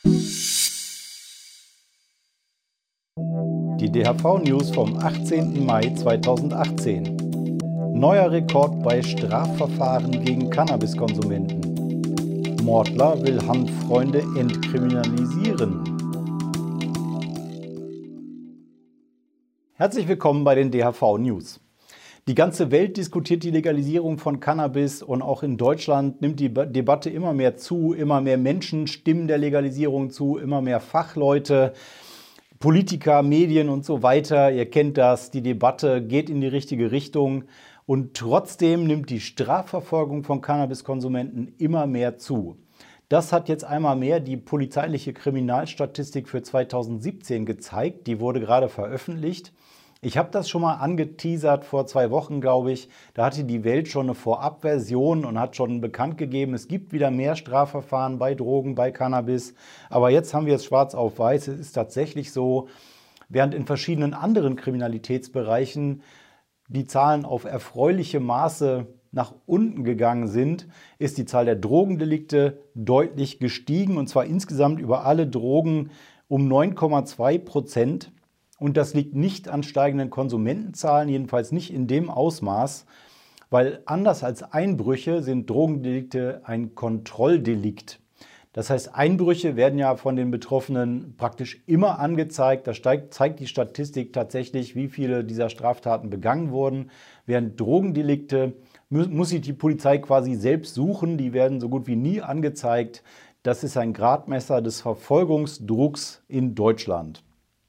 Die DHV-News vom 18. Mai 2018. Neuer Rekord bei Strafverfahren gegen Cannabiskonsumenten. Mordler will Hanffreunde entkriminalisieren. Herzlich willkommen bei den DHV-News. Die ganze Welt diskutiert die Legalisierung von Cannabis und auch in Deutschland nimmt die Debatte immer mehr zu. Immer mehr Menschen stimmen der Legalisierung zu, immer mehr Fachleute, Politiker, Medien und so weiter. Ihr kennt das, die Debatte geht in die richtige Richtung und trotzdem nimmt die Strafverfolgung von Cannabiskonsumenten immer mehr zu. Das hat jetzt einmal mehr die polizeiliche Kriminalstatistik für 2017 gezeigt. Die wurde gerade veröffentlicht. Ich habe das schon mal angeteasert vor 2 Wochen, glaube ich. Da hatte die Welt schon eine Vorabversion und hat schon bekannt gegeben, es gibt wieder mehr Strafverfahren bei Drogen, bei Cannabis. Aber jetzt haben wir es schwarz auf weiß. Es ist tatsächlich so, während in verschiedenen anderen Kriminalitätsbereichen die Zahlen auf erfreuliche Maße nach unten gegangen sind, ist die Zahl der Drogendelikte deutlich gestiegen. Und zwar insgesamt über alle Drogen um 9,2%. Und das liegt nicht an steigenden Konsumentenzahlen, jedenfalls nicht in dem Ausmaß, weil anders als Einbrüche sind Drogendelikte ein Kontrolldelikt. Das heißt, Einbrüche werden ja von den Betroffenen praktisch immer angezeigt. Da zeigt die Statistik tatsächlich, wie viele dieser Straftaten begangen wurden. Während Drogendelikte muss sich die Polizei quasi selbst suchen. Die werden so gut wie nie angezeigt. Das ist ein Gradmesser des Verfolgungsdrucks in Deutschland.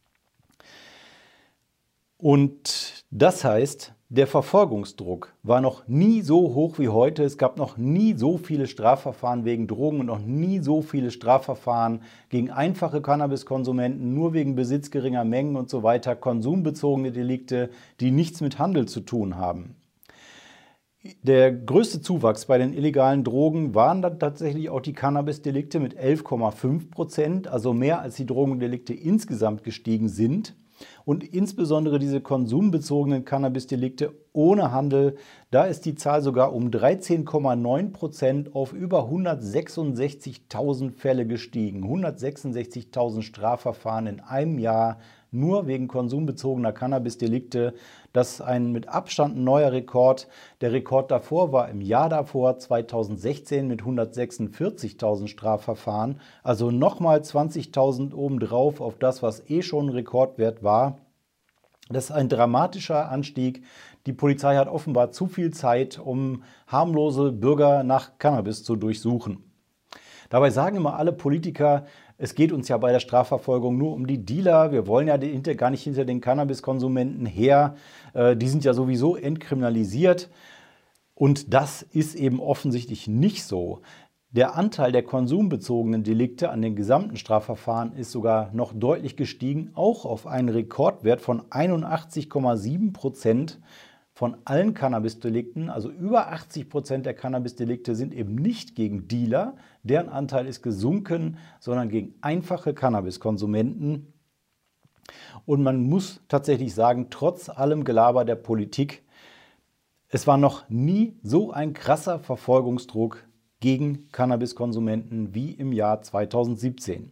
Und das heißt, der Verfolgungsdruck war noch nie so hoch wie heute. Es gab noch nie so viele Strafverfahren wegen Drogen und noch nie so viele Strafverfahren gegen einfache Cannabiskonsumenten, nur wegen Besitz geringer Mengen und so weiter, konsumbezogene Delikte, die nichts mit Handel zu tun haben. Der größte Zuwachs bei den illegalen Drogen waren dann tatsächlich auch die Cannabisdelikte mit 11,5%, also mehr als die Drogendelikte insgesamt gestiegen sind. Und insbesondere diese konsumbezogenen Cannabisdelikte ohne Handel, da ist die Zahl sogar um 13,9% auf über 166.000 Fälle gestiegen. 166.000 Strafverfahren in einem Jahr nur wegen konsumbezogener Cannabisdelikte. Das ist ein mit Abstand neuer Rekord. Der Rekord davor war im Jahr davor, 2016, mit 146.000 Strafverfahren. Also nochmal 20.000 obendrauf auf das, was schon Rekordwert war. Das ist ein dramatischer Anstieg. Die Polizei hat offenbar zu viel Zeit, um harmlose Bürger nach Cannabis zu durchsuchen. Dabei sagen immer alle Politiker, es geht uns ja bei der Strafverfolgung nur um die Dealer. Wir wollen ja gar nicht hinter den Cannabiskonsumenten her. Die sind ja sowieso entkriminalisiert. Und das ist eben offensichtlich nicht so. Der Anteil der konsumbezogenen Delikte an den gesamten Strafverfahren ist sogar noch deutlich gestiegen, auch auf einen Rekordwert von 81,7% von allen Cannabisdelikten. Also über 80% der Cannabisdelikte sind eben nicht gegen Dealer, deren Anteil ist gesunken, sondern gegen einfache Cannabiskonsumenten. Und man muss tatsächlich sagen, trotz allem Gelaber der Politik, es war noch nie so ein krasser Verfolgungsdruck gegen Cannabiskonsumenten wie im Jahr 2017.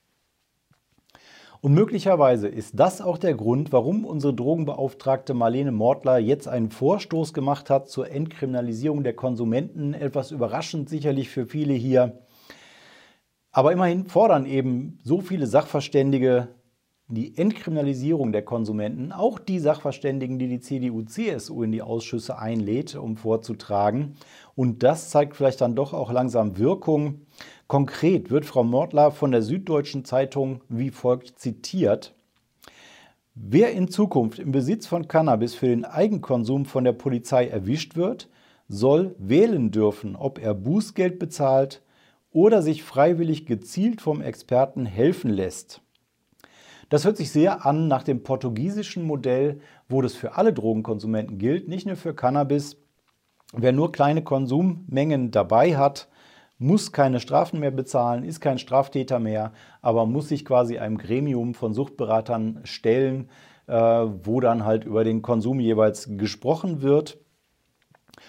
Und möglicherweise ist das auch der Grund, warum unsere Drogenbeauftragte Marlene Mordler jetzt einen Vorstoß gemacht hat zur Entkriminalisierung der Konsumenten. Etwas überraschend sicherlich für viele hier. Aber immerhin fordern eben so viele Sachverständige die Entkriminalisierung der Konsumenten, auch die Sachverständigen, die die CDU/CSU in die Ausschüsse einlädt, um vorzutragen. Und das zeigt vielleicht dann doch auch langsam Wirkung. Konkret wird Frau Mordler von der Süddeutschen Zeitung wie folgt zitiert: Wer in Zukunft im Besitz von Cannabis für den Eigenkonsum von der Polizei erwischt wird, soll wählen dürfen, ob er Bußgeld bezahlt oder sich freiwillig gezielt vom Experten helfen lässt. Das hört sich sehr an nach dem portugiesischen Modell, wo das für alle Drogenkonsumenten gilt, nicht nur für Cannabis. Wer nur kleine Konsummengen dabei hat, muss keine Strafen mehr bezahlen, ist kein Straftäter mehr, aber muss sich quasi einem Gremium von Suchtberatern stellen, wo dann halt über den Konsum jeweils gesprochen wird.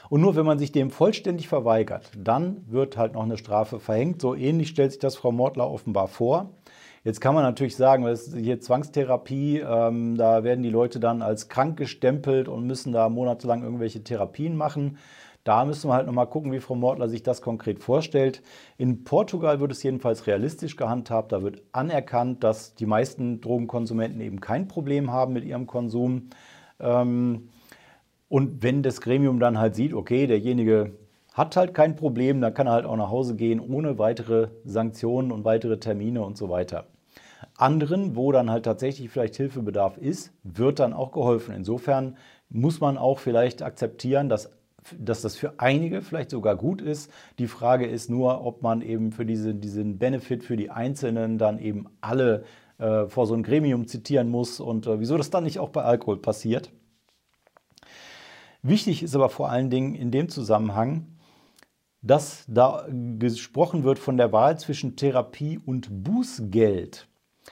Und nur wenn man sich dem vollständig verweigert, dann wird halt noch eine Strafe verhängt. So ähnlich stellt sich das Frau Mortler offenbar vor. Jetzt kann man natürlich sagen, das ist hier Zwangstherapie, da werden die Leute dann als krank gestempelt und müssen da monatelang irgendwelche Therapien machen. Da müssen wir halt nochmal gucken, wie Frau Mortler sich das konkret vorstellt. In Portugal wird es jedenfalls realistisch gehandhabt. Da wird anerkannt, dass die meisten Drogenkonsumenten eben kein Problem haben mit ihrem Konsum. Und wenn das Gremium dann halt sieht, okay, derjenige hat halt kein Problem, dann kann er halt auch nach Hause gehen, ohne weitere Sanktionen und weitere Termine und so weiter. Anderen, wo dann halt tatsächlich vielleicht Hilfebedarf ist, wird dann auch geholfen. Insofern muss man auch vielleicht akzeptieren, dass das für einige vielleicht sogar gut ist. Die Frage ist nur, ob man eben für diesen Benefit für die Einzelnen dann eben alle vor so ein Gremium zitieren muss und wieso das dann nicht auch bei Alkohol passiert. Wichtig ist aber vor allen Dingen in dem Zusammenhang, dass da gesprochen wird von der Wahl zwischen Therapie und Bußgeld.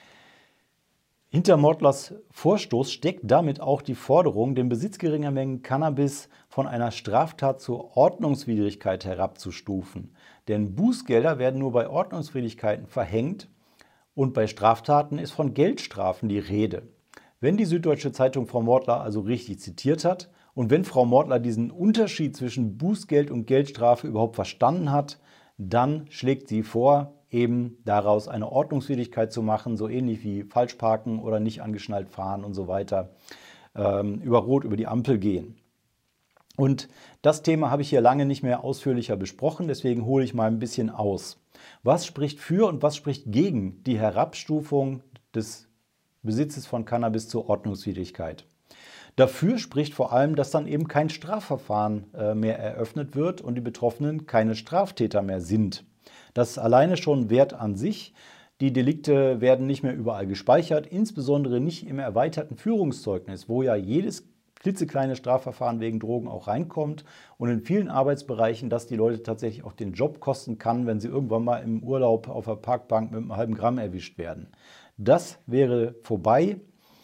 Hinter Mortlers Vorstoß steckt damit auch die Forderung, den Besitz geringer Mengen Cannabis von einer Straftat zur Ordnungswidrigkeit herabzustufen. Denn Bußgelder werden nur bei Ordnungswidrigkeiten verhängt und bei Straftaten ist von Geldstrafen die Rede. Wenn die Süddeutsche Zeitung Frau Mortler also richtig zitiert hat und wenn Frau Mortler diesen Unterschied zwischen Bußgeld und Geldstrafe überhaupt verstanden hat, dann schlägt sie vor, eben daraus eine Ordnungswidrigkeit zu machen, so ähnlich wie Falschparken oder nicht angeschnallt fahren und so weiter, über Rot über die Ampel gehen. Und das Thema habe ich hier lange nicht mehr ausführlicher besprochen, deswegen hole ich mal ein bisschen aus. Was spricht für und was spricht gegen die Herabstufung des Besitzes von Cannabis zur Ordnungswidrigkeit? Dafür spricht vor allem, dass dann eben kein Strafverfahren mehr eröffnet wird und die Betroffenen keine Straftäter mehr sind. Das ist alleine schon Wert an sich. Die Delikte werden nicht mehr überall gespeichert, insbesondere nicht im erweiterten Führungszeugnis, wo ja jedes klitzekleine Strafverfahren wegen Drogen auch reinkommt und in vielen Arbeitsbereichen, dass die Leute tatsächlich auch den Job kosten kann, wenn sie irgendwann mal im Urlaub auf der Parkbank mit einem halben Gramm erwischt werden. Das wäre vorbei.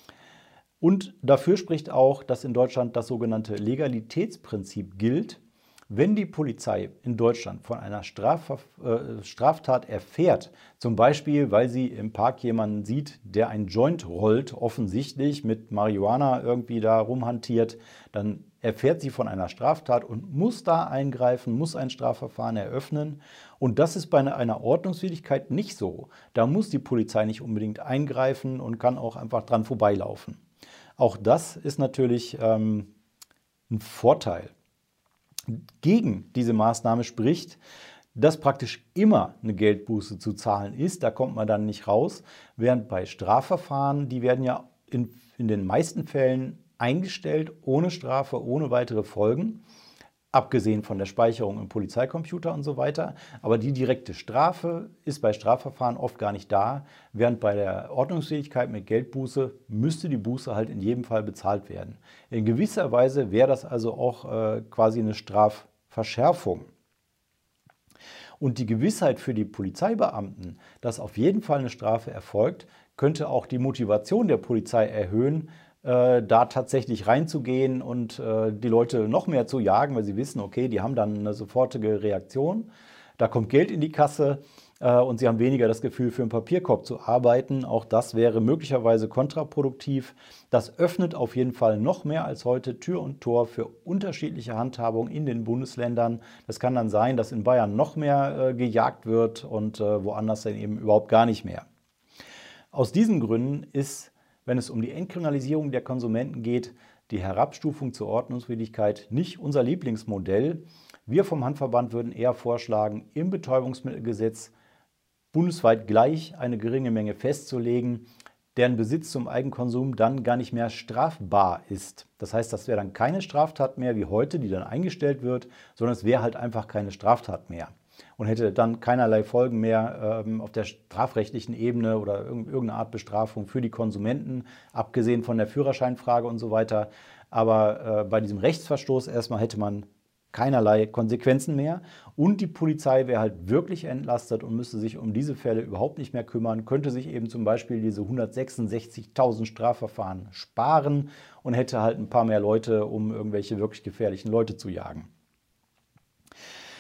Und dafür spricht auch, dass in Deutschland das sogenannte Legalitätsprinzip gilt. Wenn die Polizei in Deutschland von einer Straftat erfährt, zum Beispiel, weil sie im Park jemanden sieht, der ein Joint rollt, offensichtlich mit Marihuana irgendwie da rumhantiert, dann erfährt sie von einer Straftat und muss da eingreifen, muss ein Strafverfahren eröffnen. Und das ist bei einer Ordnungswidrigkeit nicht so. Da muss die Polizei nicht unbedingt eingreifen und kann auch einfach dran vorbeilaufen. Auch das ist natürlich ein Vorteil. Gegen diese Maßnahme spricht, dass praktisch immer eine Geldbuße zu zahlen ist. Da kommt man dann nicht raus. Während bei Strafverfahren, die werden ja in den meisten Fällen eingestellt, ohne Strafe, ohne weitere Folgen. Abgesehen von der Speicherung im Polizeicomputer und so weiter. Aber die direkte Strafe ist bei Strafverfahren oft gar nicht da, während bei der Ordnungsfähigkeit mit Geldbuße müsste die Buße halt in jedem Fall bezahlt werden. In gewisser Weise wäre das also auch quasi eine Strafverschärfung. Und die Gewissheit für die Polizeibeamten, dass auf jeden Fall eine Strafe erfolgt, könnte auch die Motivation der Polizei erhöhen, da tatsächlich reinzugehen und die Leute noch mehr zu jagen, weil sie wissen, okay, die haben dann eine sofortige Reaktion, da kommt Geld in die Kasse und sie haben weniger das Gefühl, für einen Papierkorb zu arbeiten. Auch das wäre möglicherweise kontraproduktiv. Das öffnet auf jeden Fall noch mehr als heute Tür und Tor für unterschiedliche Handhabungen in den Bundesländern. Das kann dann sein, dass in Bayern noch mehr gejagt wird und woanders dann eben überhaupt gar nicht mehr. Aus diesen Gründen ist, wenn es um die Entkriminalisierung der Konsumenten geht, die Herabstufung zur Ordnungswidrigkeit nicht unser Lieblingsmodell. Wir vom Handverband würden eher vorschlagen, im Betäubungsmittelgesetz bundesweit gleich eine geringe Menge festzulegen, deren Besitz zum Eigenkonsum dann gar nicht mehr strafbar ist. Das heißt, das wäre dann keine Straftat mehr wie heute, die dann eingestellt wird, sondern es wäre halt einfach keine Straftat mehr. Und hätte dann keinerlei Folgen mehr auf der strafrechtlichen Ebene oder irgendeine Art Bestrafung für die Konsumenten, abgesehen von der Führerscheinfrage und so weiter. Aber bei diesem Rechtsverstoß erstmal hätte man keinerlei Konsequenzen mehr und die Polizei wäre halt wirklich entlastet und müsste sich um diese Fälle überhaupt nicht mehr kümmern, könnte sich eben zum Beispiel diese 166.000 Strafverfahren sparen und hätte halt ein paar mehr Leute, um irgendwelche wirklich gefährlichen Leute zu jagen.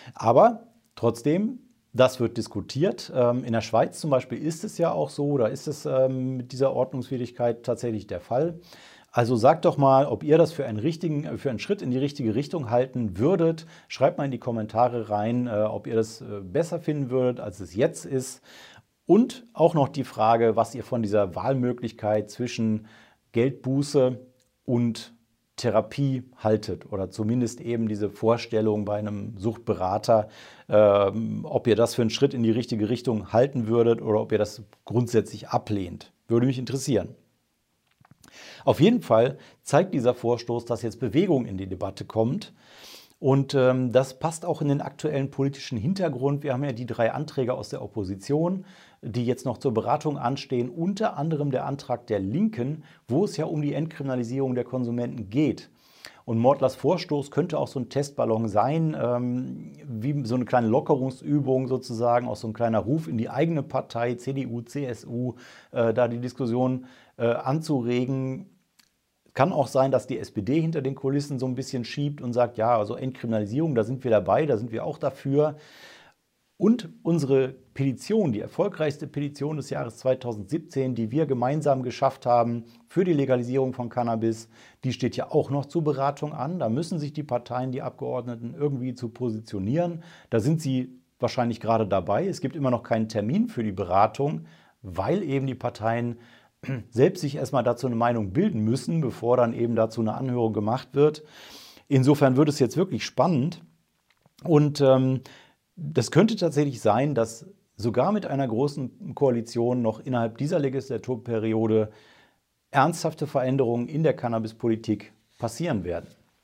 Aber trotzdem, das wird diskutiert. In der Schweiz zum Beispiel ist es ja auch so, da ist es mit dieser Ordnungswidrigkeit tatsächlich der Fall. Also sagt doch mal, ob ihr das für einen Schritt in die richtige Richtung halten würdet. Schreibt mal in die Kommentare rein, ob ihr das besser finden würdet, als es jetzt ist. Und auch noch die Frage, was ihr von dieser Wahlmöglichkeit zwischen Geldbuße und Therapie haltet oder zumindest eben diese Vorstellung bei einem Suchtberater, ob ihr das für einen Schritt in die richtige Richtung halten würdet oder ob ihr das grundsätzlich ablehnt. Würde mich interessieren. Auf jeden Fall zeigt dieser Vorstoß, dass jetzt Bewegung in die Debatte kommt. Und das passt auch in den aktuellen politischen Hintergrund. Wir haben ja die 3 Anträge aus der Opposition, die jetzt noch zur Beratung anstehen. Unter anderem der Antrag der Linken, wo es ja um die Entkriminalisierung der Konsumenten geht. Und Mortlers Vorstoß könnte auch so ein Testballon sein, wie so eine kleine Lockerungsübung sozusagen, auch so ein kleiner Ruf in die eigene Partei, CDU, CSU, da die Diskussion anzuregen. Kann auch sein, dass die SPD hinter den Kulissen so ein bisschen schiebt und sagt, ja, also Entkriminalisierung, da sind wir dabei, da sind wir auch dafür. Und unsere Petition, die erfolgreichste Petition des Jahres 2017, die wir gemeinsam geschafft haben für die Legalisierung von Cannabis, die steht ja auch noch zur Beratung an. Da müssen sich die Parteien, die Abgeordneten irgendwie zu positionieren. Da sind sie wahrscheinlich gerade dabei. Es gibt immer noch keinen Termin für die Beratung, weil eben die Parteien selbst sich erstmal dazu eine Meinung bilden müssen, bevor dann eben dazu eine Anhörung gemacht wird. Insofern wird es jetzt wirklich spannend und das könnte tatsächlich sein, dass sogar mit einer großen Koalition noch innerhalb dieser Legislaturperiode ernsthafte Veränderungen in der Cannabispolitik passieren werden.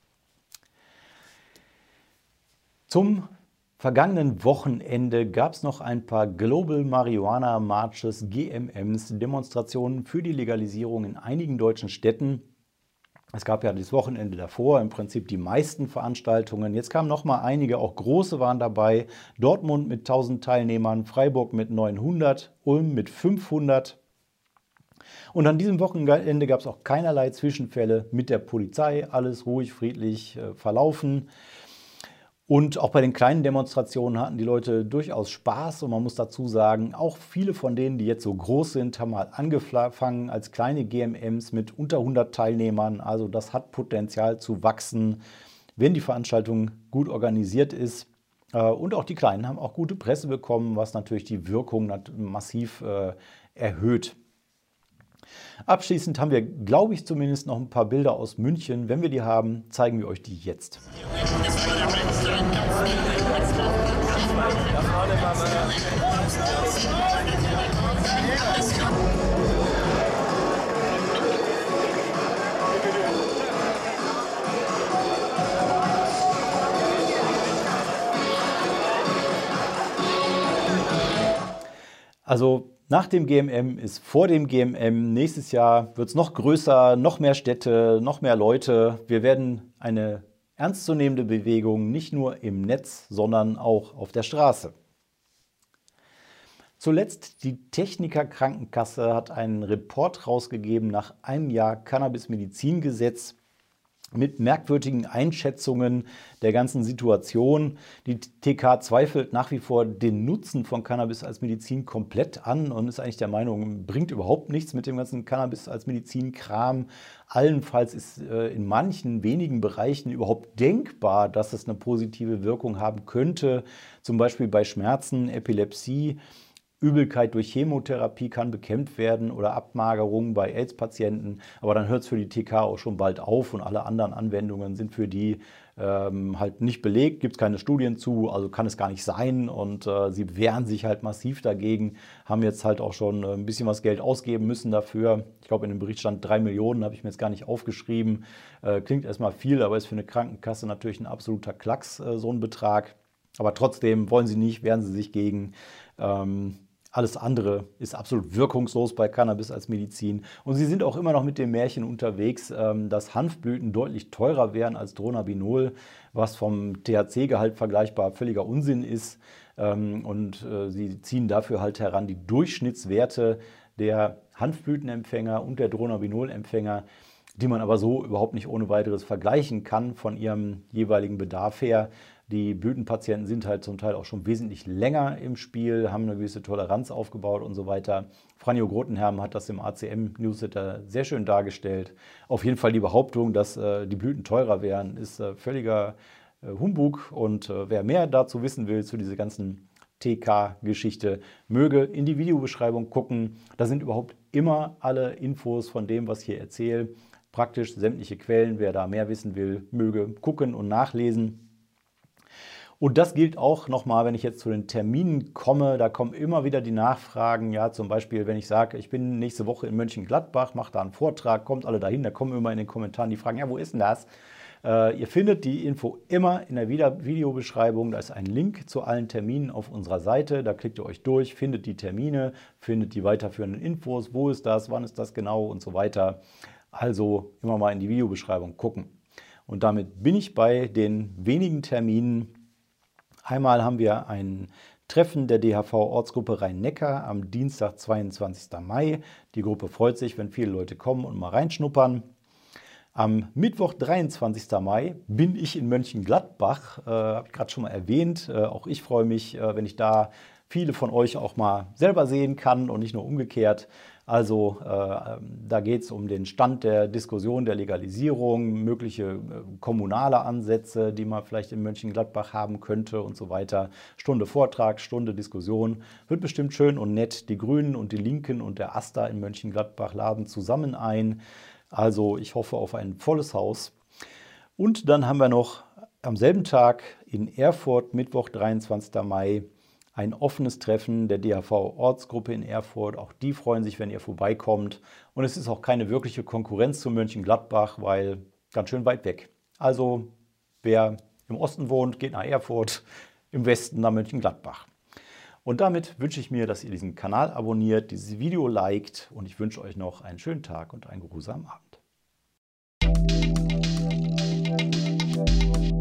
Zum vergangenen Wochenende gab es noch ein paar Global Marijuana Marches, GMMs, Demonstrationen für die Legalisierung in einigen deutschen Städten. Es gab ja das Wochenende davor im Prinzip die meisten Veranstaltungen. Jetzt kamen noch mal einige, auch große waren dabei. Dortmund mit 1000 Teilnehmern, Freiburg mit 900, Ulm mit 500. Und an diesem Wochenende gab es auch keinerlei Zwischenfälle mit der Polizei. Alles ruhig, friedlich verlaufen. Und auch bei den kleinen Demonstrationen hatten die Leute durchaus Spaß. Und man muss dazu sagen, auch viele von denen, die jetzt so groß sind, haben mal angefangen als kleine GMMs mit unter 100 Teilnehmern. Also das hat Potenzial zu wachsen, wenn die Veranstaltung gut organisiert ist. Und auch die Kleinen haben auch gute Presse bekommen, was natürlich die Wirkung massiv erhöht. Abschließend haben wir, glaube ich, zumindest noch ein paar Bilder aus München. Wenn wir die haben, zeigen wir euch die jetzt. Also nach dem GMM ist vor dem GMM. Nächstes Jahr wird es noch größer, noch mehr Städte, noch mehr Leute. Wir werden eine ernstzunehmende Bewegung nicht nur im Netz, sondern auch auf der Straße. Zuletzt die Techniker Krankenkasse hat einen Report rausgegeben nach einem Jahr Cannabis-Medizin-Gesetz mit merkwürdigen Einschätzungen der ganzen Situation. Die TK zweifelt nach wie vor den Nutzen von Cannabis als Medizin komplett an und ist eigentlich der Meinung, bringt überhaupt nichts mit dem ganzen Cannabis als Medizin-Kram. Allenfalls ist in manchen wenigen Bereichen überhaupt denkbar, dass es eine positive Wirkung haben könnte, zum Beispiel bei Schmerzen, Epilepsie. Übelkeit durch Chemotherapie kann bekämpft werden oder Abmagerung bei AIDS-Patienten, aber dann hört es für die TK auch schon bald auf und alle anderen Anwendungen sind für die halt nicht belegt, gibt es keine Studien zu, also kann es gar nicht sein und sie wehren sich halt massiv dagegen, haben jetzt halt auch schon ein bisschen was Geld ausgeben müssen dafür. Ich glaube, in dem Bericht stand 3 Millionen, habe ich mir jetzt gar nicht aufgeschrieben. Klingt erstmal viel, aber ist für eine Krankenkasse natürlich ein absoluter Klacks, so ein Betrag. Aber trotzdem wollen sie nicht, wehren sie sich gegen. Alles andere ist absolut wirkungslos bei Cannabis als Medizin. Und sie sind auch immer noch mit dem Märchen unterwegs, dass Hanfblüten deutlich teurer wären als Dronabinol, was vom THC-Gehalt vergleichbar völliger Unsinn ist. Sie ziehen dafür halt heran die Durchschnittswerte der Hanfblütenempfänger und der Dronabinol-Empfänger, die man aber so überhaupt nicht ohne weiteres vergleichen kann von ihrem jeweiligen Bedarf her. Die Blütenpatienten sind halt zum Teil auch schon wesentlich länger im Spiel, haben eine gewisse Toleranz aufgebaut und so weiter. Franjo Grotenherm hat das im ACM-Newsletter sehr schön dargestellt. Auf jeden Fall die Behauptung, dass die Blüten teurer wären, ist völliger Humbug. Und wer mehr dazu wissen will, zu dieser ganzen TK-Geschichte, möge in die Videobeschreibung gucken. Da sind überhaupt immer alle Infos von dem, was ich hier erzähle. Praktisch sämtliche Quellen. Wer da mehr wissen will, möge gucken und nachlesen. Und das gilt auch nochmal, wenn ich jetzt zu den Terminen komme. Da kommen immer wieder die Nachfragen. Ja, zum Beispiel, wenn ich sage, ich bin nächste Woche in Mönchengladbach, mache da einen Vortrag, kommt alle dahin. Da kommen immer in den Kommentaren die Fragen, ja, wo ist denn das? Ihr findet die Info immer in der Videobeschreibung. Da ist ein Link zu allen Terminen auf unserer Seite. Da klickt ihr euch durch, findet die Termine, findet die weiterführenden Infos. Wo ist das? Wann ist das genau? Und so weiter. Also immer mal in die Videobeschreibung gucken. Und damit bin ich bei den wenigen Terminen. Einmal haben wir ein Treffen der DHV-Ortsgruppe Rhein-Neckar am Dienstag, 22. Mai. Die Gruppe freut sich, wenn viele Leute kommen und mal reinschnuppern. Am Mittwoch, 23. Mai, bin ich in Mönchengladbach, habe ich gerade schon mal erwähnt. Auch ich freue mich, wenn ich da viele von euch auch mal selber sehen kann und nicht nur umgekehrt. Also da geht es um den Stand der Diskussion der Legalisierung, mögliche kommunale Ansätze, die man vielleicht in Mönchengladbach haben könnte und so weiter. Stunde Vortrag, Stunde Diskussion. Wird bestimmt schön und nett. Die Grünen und die Linken und der AStA in Mönchengladbach laden zusammen ein. Also ich hoffe auf ein volles Haus. Und dann haben wir noch am selben Tag in Erfurt, Mittwoch, 23. Mai, ein offenes Treffen der DHV-Ortsgruppe in Erfurt. Auch die freuen sich, wenn ihr vorbeikommt. Und es ist auch keine wirkliche Konkurrenz zu Mönchengladbach, weil ganz schön weit weg. Also wer im Osten wohnt, geht nach Erfurt, im Westen nach Mönchengladbach. Und damit wünsche ich mir, dass ihr diesen Kanal abonniert, dieses Video liked und ich wünsche euch noch einen schönen Tag und einen geruhsamen Abend.